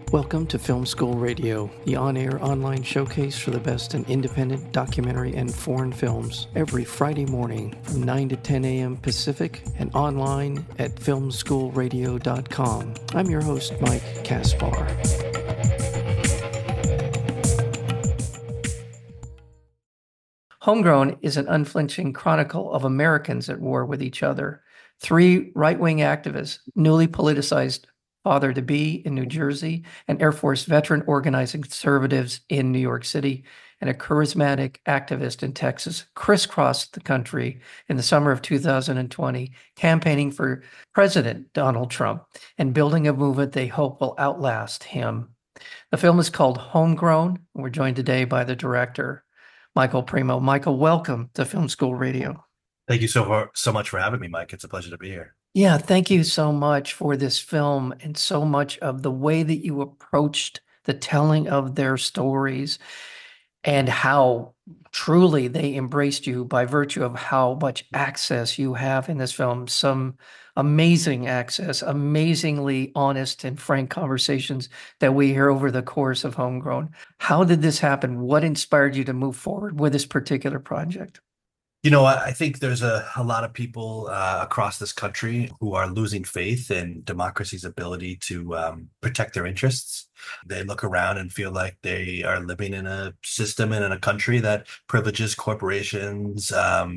Welcome to Film School Radio, the on-air online showcase for the best in independent documentary and foreign films, every Friday morning from 9 to 10 a.m. Pacific and online at filmschoolradio.com. I'm your host, Mike Kaspar. Homegrown is an unflinching chronicle of Americans at war with each other. Three right-wing activists, newly politicized father-to-be in New Jersey, an Air Force veteran organizing conservatives in New York City, and a charismatic activist in Texas crisscrossed the country in the summer of 2020, campaigning for President Donald Trump and building a movement they hope will outlast him. The film is called Homegrown. We're joined today by the director, Michael Primo. Michael, welcome to Film School Radio. Thank you so much for having me, Mike. It's a pleasure to be here. Yeah, thank you so much for this film and so much of the way that you approached the telling of their stories and how truly they embraced you by virtue of how much access you have in this film. Some amazing access, amazingly honest and frank conversations that we hear over the course of Homegrown. How did this happen? What inspired you to move forward with this particular project? I think there's a lot of people across this country who are losing faith in democracy's ability to protect their interests. They look around and feel like they are living in a system and in a country that privileges corporations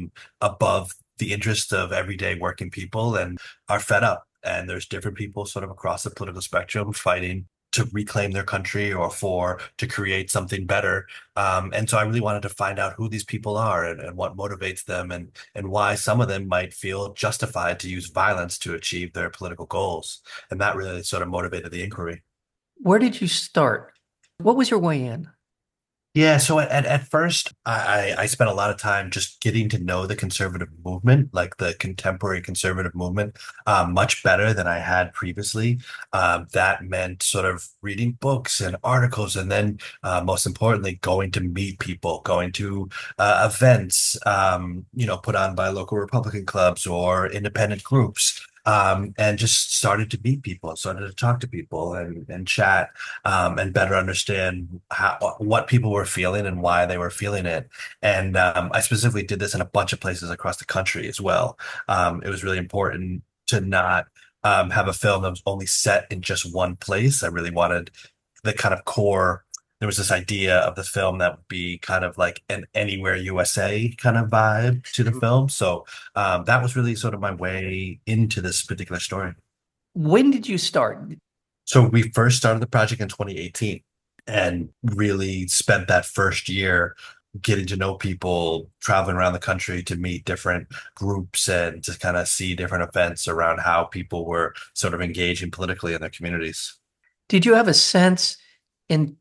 above the interest of everyday working people and are fed up. And there's different people sort of across the political spectrum fighting to reclaim their country or to create something better. And so I really wanted to find out who these people are and what motivates them and why some of them might feel justified to use violence to achieve their political goals. And that really sort of motivated the inquiry. Where did you start? What was your way in? Yeah, so at first, I spent a lot of time just getting to know the conservative movement, like the contemporary conservative movement, much better than I had previously. That meant sort of reading books and articles, and then most importantly, going to meet people, going to events, put on by local Republican clubs or independent groups. And just started to meet people, started to talk to people and chat and better understand what people were feeling and why they were feeling it. And I specifically did this in a bunch of places across the country as well. It was really important to not have a film that was only set in just one place. I really wanted the kind of core. There was this idea of the film that would be kind of like an Anywhere USA kind of vibe to the film. So that was really sort of my way into this particular story. When did you start? So we first started the project in 2018 and really spent that first year getting to know people, traveling around the country to meet different groups and to kind of see different events around how people were sort of engaging politically in their communities. Did you have a sense in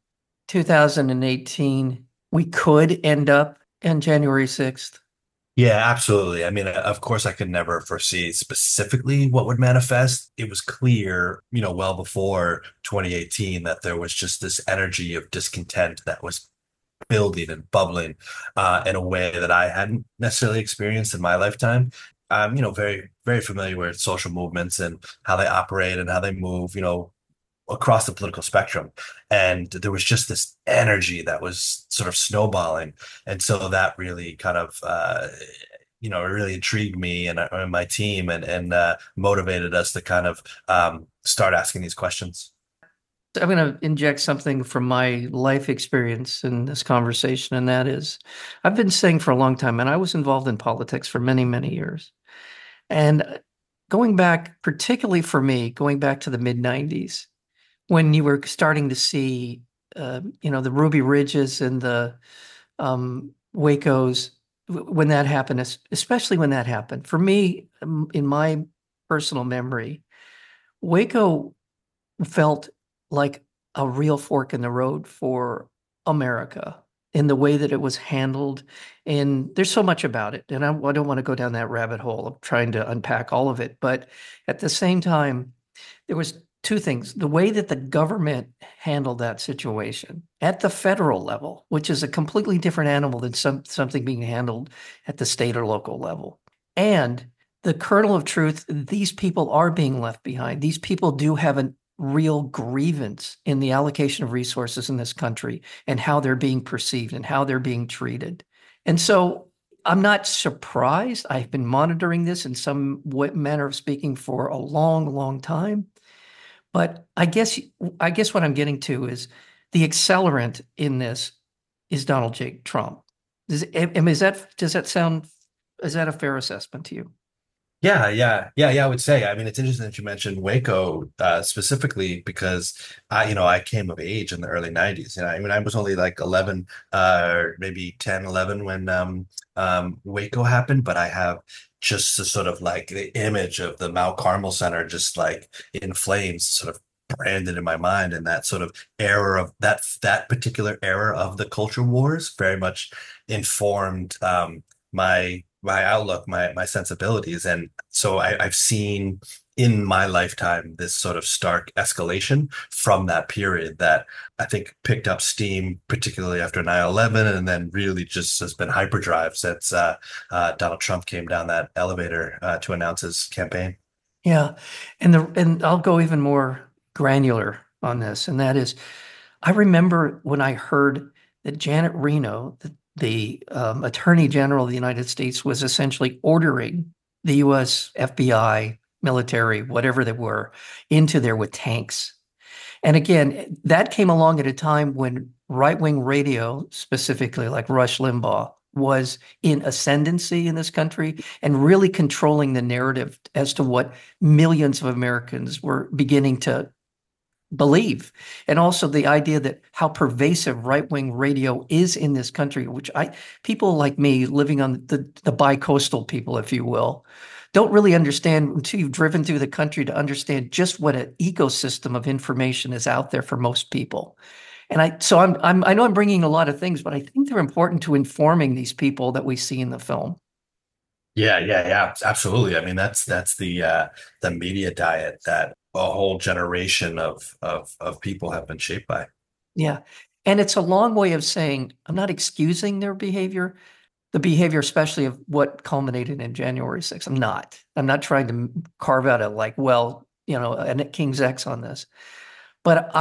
2018 we could end up on January 6th? Yeah, absolutely. I mean, of course, I could never foresee specifically what would manifest. It was clear, well before 2018 that there was just this energy of discontent that was building and bubbling in a way that I hadn't necessarily experienced in my lifetime. I'm, very, very familiar with social movements and how they operate and how they move, across the political spectrum. And there was just this energy that was sort of snowballing. And so that really kind of, it really intrigued me and my team and motivated us to kind of start asking these questions. I'm going to inject something from my life experience in this conversation, and that is I've been saying for a long time, and I was involved in politics for many, many years. And going back, particularly for me, going back to the mid-90s, when you were starting to see, the Ruby Ridges and the Wacos, when that happened, especially when that happened, for me, in my personal memory, Waco felt like a real fork in the road for America in the way that it was handled. And there's so much about it. And I don't want to go down that rabbit hole of trying to unpack all of it. But at the same time, there was two things. The way that the government handled that situation at the federal level, which is a completely different animal than something being handled at the state or local level. And the kernel of truth, these people are being left behind. These people do have a real grievance in the allocation of resources in this country and how they're being perceived and how they're being treated. And so I'm not surprised. I've been monitoring this in some manner of speaking for a long, long time. But I guess what I'm getting to is the accelerant in this is Donald J. Trump. Does that sound, is that a fair assessment to you? I would say. I mean, it's interesting that you mentioned Waco specifically because I came of age in the early 90s. I mean, I was only like 11, or maybe 10, 11 when Waco happened, but I have just the sort of like the image of the Mount Carmel Center just like in flames, sort of branded in my mind, and that sort of era of that particular era of the culture wars very much informed my outlook, my sensibilities. And so I've seen in my lifetime this sort of stark escalation from that period that I think picked up steam, particularly after 9/11, and then really just has been hyperdrive since Donald Trump came down that elevator to announce his campaign. Yeah. And I'll go even more granular on this, and that is I remember when I heard that Janet Reno, the Attorney General of the United States, was essentially ordering the US FBI, military, whatever they were, into there with tanks. And again, that came along at a time when right-wing radio, specifically like Rush Limbaugh, was in ascendancy in this country and really controlling the narrative as to what millions of Americans were beginning to believe. And also the idea that how pervasive right-wing radio is in this country, which people like me living on the bi-coastal people, if you will, don't really understand until you've driven through the country to understand just what an ecosystem of information is out there for most people. And I know I'm bringing a lot of things, but I think they're important to informing these people that we see in the film. Yeah, absolutely. I mean, that's the media diet that a whole generation of people have been shaped by. Yeah. And it's a long way of saying, I'm not excusing their behavior, the behavior, especially of what culminated in January 6th. I'm not. I'm not trying to carve out a like, well, a King's X on this. But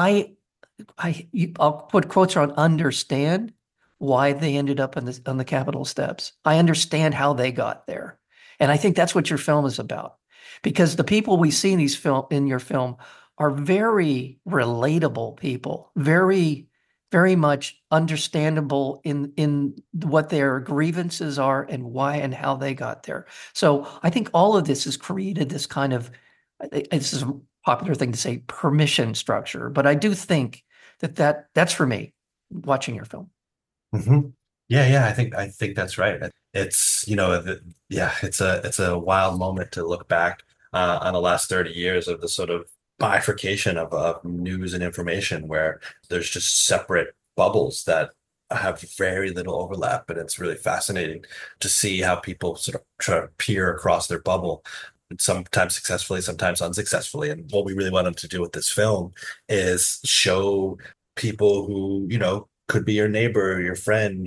I'll put quotes around understand why they ended up on the Capitol steps. I understand how they got there. And I think that's what your film is about. Because the people we see in your film are very relatable people, very, very much understandable in what their grievances are and why and how they got there. So I think all of this has created this kind of, this is a popular thing to say, permission structure. But I do think that's for me watching your film. hmm Yeah, I think that's right. It's yeah, it's a wild moment to look back on the last 30 years of the sort of bifurcation of news and information where there's just separate bubbles that have very little overlap, and it's really fascinating to see how people sort of try to peer across their bubble. Sometimes successfully, sometimes unsuccessfully. And what we really wanted to do with this film is show people who, could be your neighbor, your friend,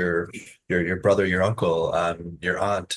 your brother, your uncle, your aunt,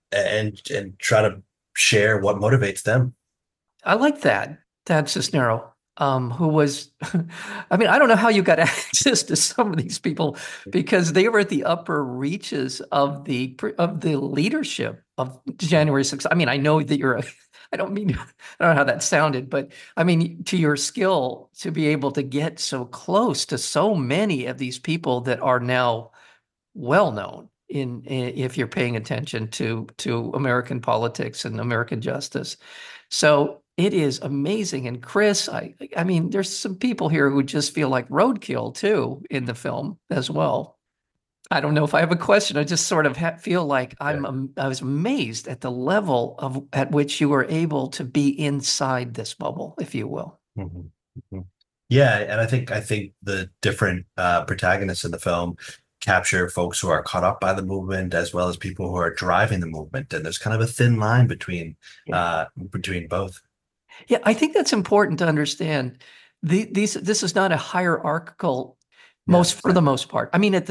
and try to share what motivates them. I like that. Tad Cisnero, who was, I mean, I don't know how you got access to some of these people because they were at the upper reaches of the leadership of January 6th. I mean, I know that I don't mean, I don't know how that sounded, but I mean, to your skill to be able to get so close to so many of these people that are now well known if you're paying attention to American politics and American justice. So it is amazing. And Chris, I mean, there's some people here who just feel like roadkill too in the film as well. I don't know if I have a question. I just sort of feel like Yeah. I was amazed at the level at which you were able to be inside this bubble, if you will. Mhm. Mhm. Yeah, and I think the different protagonists in the film capture folks who are caught up by the movement as well as people who are driving the movement, and there's kind of a thin line Yeah. between both. Yeah, I think that's important to understand. This is not a hierarchical, Yeah. for the most part. I mean, at the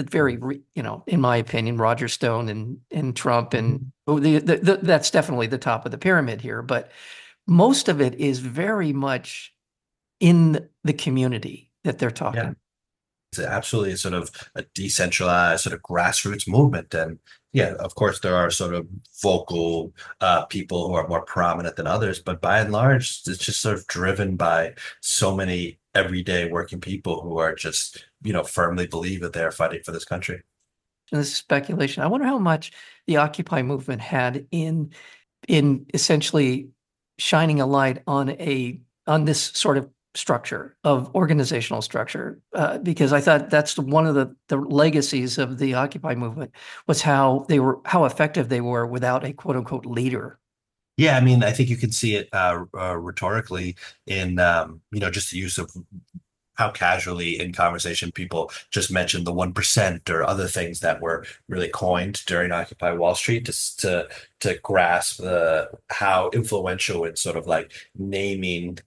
in my opinion, Roger Stone and Trump and Mhm. that's definitely the top of the pyramid here. But most of it is very much in the community that they're Yeah. talking. It's absolutely sort of a decentralized sort of grassroots movement. And yeah, of course, there are sort of vocal people who are more prominent than others, but by and large, it's just sort of driven by so many everyday working people who are just, firmly believe that they're fighting for this country. And this is speculation. I wonder how much the Occupy movement had in essentially shining a light on this sort of structure of organizational structure, because I thought that's one of the legacies of the Occupy movement was how effective they were without a quote unquote leader. Yeah, I mean, I think you can see it rhetorically in just the use of how casually in conversation people just mention the 1% or other things that were really coined during Occupy Wall Street to grasp the how influential in sort of like naming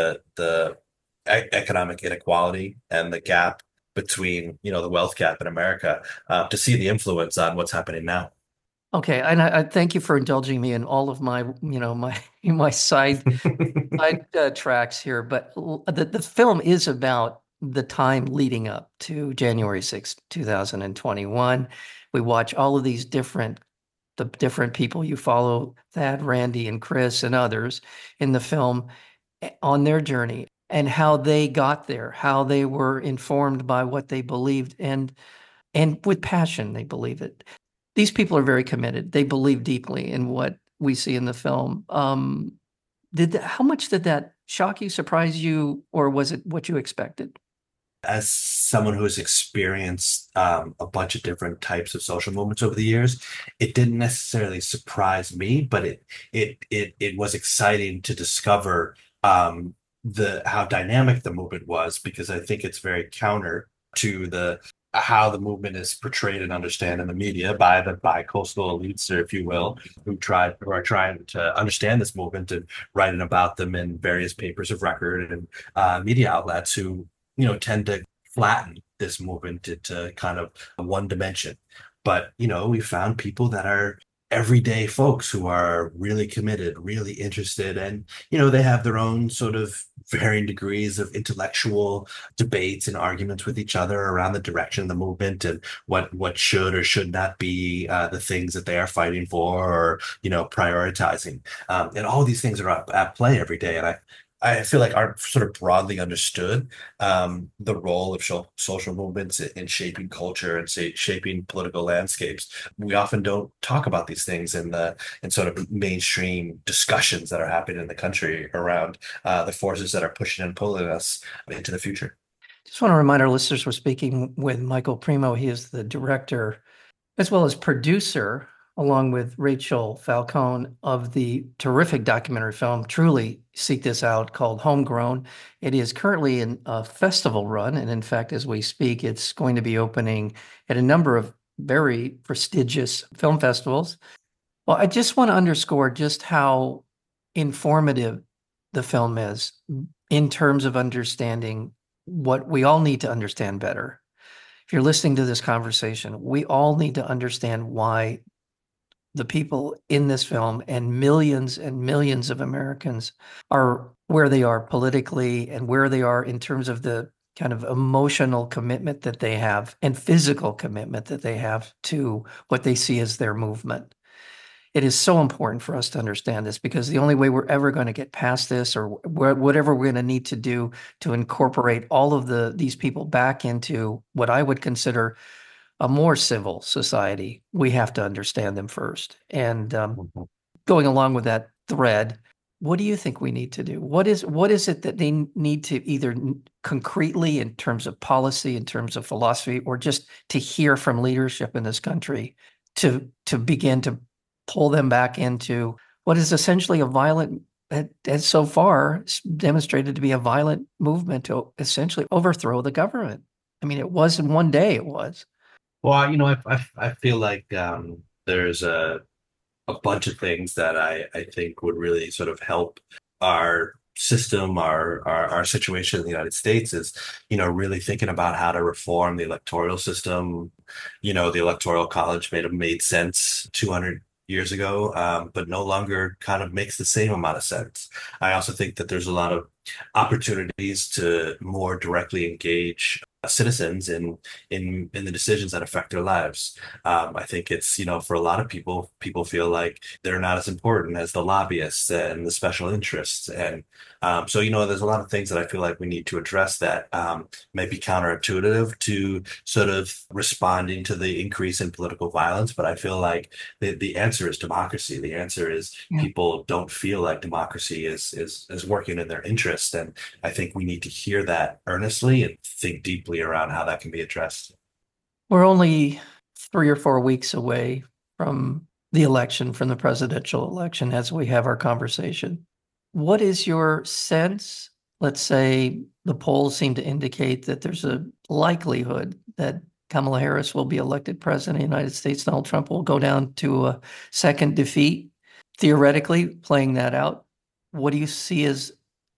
the economic inequality and the gap between the wealth gap in America to see the influence on what's happening now. Okay, and I thank you for indulging me in all of my, my side tracks here, but the film is about the time leading up to January 6th, 2021. We watch all of the different people you follow, Thad, Randy, and Chris, and others in the film on their journey and how they got there, how they were informed by what they believed, and with passion they believe it. These people are very committed. They believe deeply in what we see in the film. How much did that shock you, surprise you, or was it what you expected? As someone who has experienced a bunch of different types of social movements over the years, it didn't necessarily surprise me, but it was exciting to discover the how dynamic the movement was because I think it's very counter to the how the movement is portrayed and understood in the media by the bi-coastal elites, or if you will, who are trying to understand this movement and writing about them in various papers of record and media outlets who tend to flatten this movement into kind of one dimension. But, we found people that are everyday folks who are really committed, really interested, and, they have their own sort of varying degrees of intellectual debates and arguments with each other around the direction of the movement and what should or should not be the things that they are fighting for or, prioritizing. And all these things are at play every day. And I feel like aren't sort of broadly understood the role of social movements in shaping culture and shaping political landscapes. We often don't talk about these things in sort of mainstream discussions that are happening in the country around the forces that are pushing and pulling us into the future. Just want to remind our listeners we're speaking with Michael Primo. He is the director as well as producer, along with Rachel Falcone, of the terrific documentary film, truly seek this out, called Homegrown. It is currently in a festival run, and in fact, as we speak, it's going to be opening at a number of very prestigious film festivals. Well, I just want to underscore just how informative the film is in terms of understanding what we all need to understand better. If you're listening to this conversation, we all need to understand why the people in this film and millions of Americans are where they are politically and where they are in terms of the kind of emotional commitment that they have and physical commitment that they have to what they see as their movement. It is so important for us to understand this because the only way we're ever going to get past this or whatever we're going to need to do to incorporate all of these people back into what I would consider a more civil society, we have to understand them first. And Mhm. going along with that thread, what do you think we need to do? What is it that they need to either concretely in terms of policy, in terms of philosophy, or just to hear from leadership in this country to begin to pull them back into what is essentially a violent, as so far demonstrated to be a violent movement to essentially overthrow the government. I mean, it was in one day, it was. Well, I feel like there's a bunch of things that I think would really sort of help our system, our situation in the United States is, really thinking about how to reform the electoral system. The Electoral College made sense 200 years ago, but no longer kind of makes the same amount of sense. I also think that there's a lot of opportunities to more directly engage citizens in the decisions that affect their lives. I think it's, for a lot of people, people feel like they're not as important as the lobbyists and the special interests. And so, there's a lot of things that I feel like we need to address that may be counterintuitive to sort of responding to the increase in political violence. But I feel like the answer is democracy. The answer is Yeah. people don't feel like democracy is working in their interest. And I think we need to hear that earnestly and think deeply around how that can be addressed. We're only 3 or 4 weeks away from the election, from the presidential election, as we have our conversation. What is your sense? Let's say the polls seem to indicate that there's a likelihood that Kamala Harris will be elected president of the United States. Donald Trump will go down to a second defeat. Theoretically, playing that out, what do you see as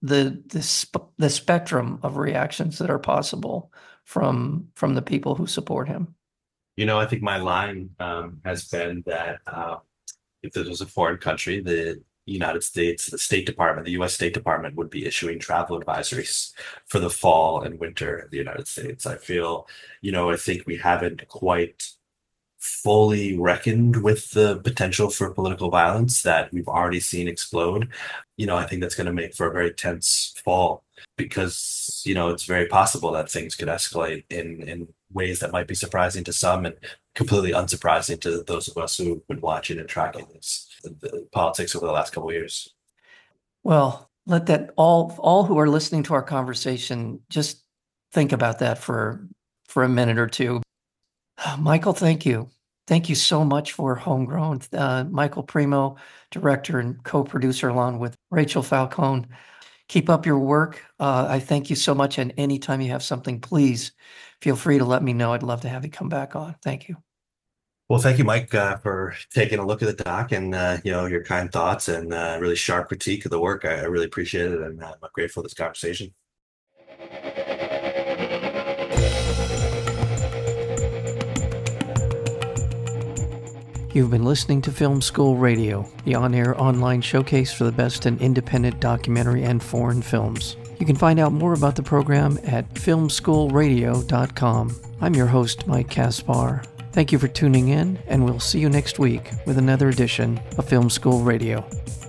the spectrum of reactions that are possible from the people who support him? I think my line has been that if this was a foreign country, the United States, the State Department, the U.S. State Department would be issuing travel advisories for the fall and winter of the United States. I think we haven't quite fully reckoned with the potential for political violence that we've already seen explode. I think that's going to make for a very tense fall because, it's very possible that things could escalate in ways that might be surprising to some and completely unsurprising to those of us who've been watching and tracking the politics over the last couple of years. Well, let that all who are listening to our conversation just think about that for a minute or two. Michael, thank you. Thank you so much for Homegrown. Michael Primo, director and co-producer, along with Rachel Falcone. Keep up your work. I thank you so much. And anytime you have something, please feel free to let me know. I'd love to have you come back on. Thank you. Well, thank you, Mike, for taking a look at the doc and your kind thoughts and really sharp critique of the work. I really appreciate it, and I'm grateful for this conversation. You've been listening to Film School Radio, the on-air online showcase for the best in independent documentary and foreign films. You can find out more about the program at filmschoolradio.com. I'm your host, Mike Kaspar. Thank you for tuning in, and we'll see you next week with another edition of Film School Radio.